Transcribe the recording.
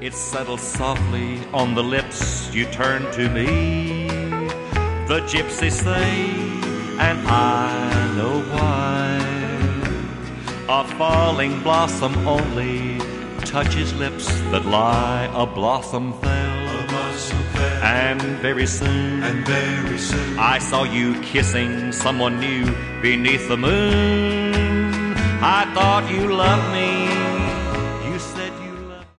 It settles softly on the lips. You turn to me. The gypsies say, and I know why. A falling blossom only touches lips that lie. A blossom fell, and very soon, I saw you kissing someone new beneath the moon. I thought you loved me,